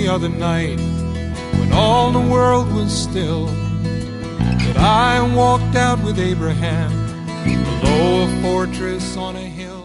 other night, when all the world was still, that I walked out with Abraham below a fortress on a hill.